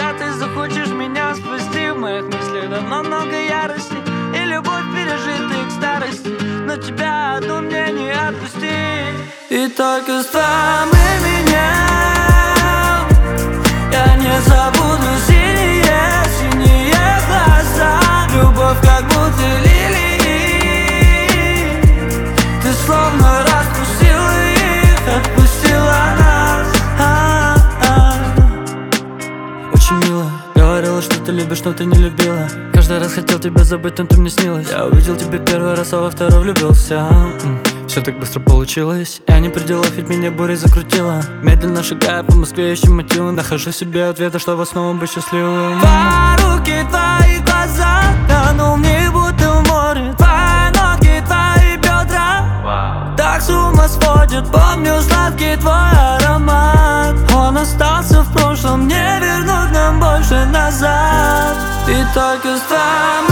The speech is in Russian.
когда ты захочешь меня спасти. В моих мыслях давно много ярости и любовь пережитых к старости, но тебя одну мне не отпусти. И только с тобой меня я не забуду синие глаза. Любовь как будто лилии, ты словно распустила их, отпустила нас. Очень мило, говорила, что ты любишь, но ты не любила. Каждый раз хотел тебя забыть, но ты мне снилась. Я увидел тебя первый раз, а во второй влюбился. Все так быстро получилось, я не при делах, ведь меня бурей закрутила. Медленно шагая по Москве, ищу мотивы, нахожу себе ответы, чтобы снова быть счастливым. Твои руки, твои глаза, тонул в них будто в море. Твои ноги, твои бедра, так с ума сводят. Помню сладкий твой аромат, он остался в прошлом, не вернуть нам больше назад. И только с тобой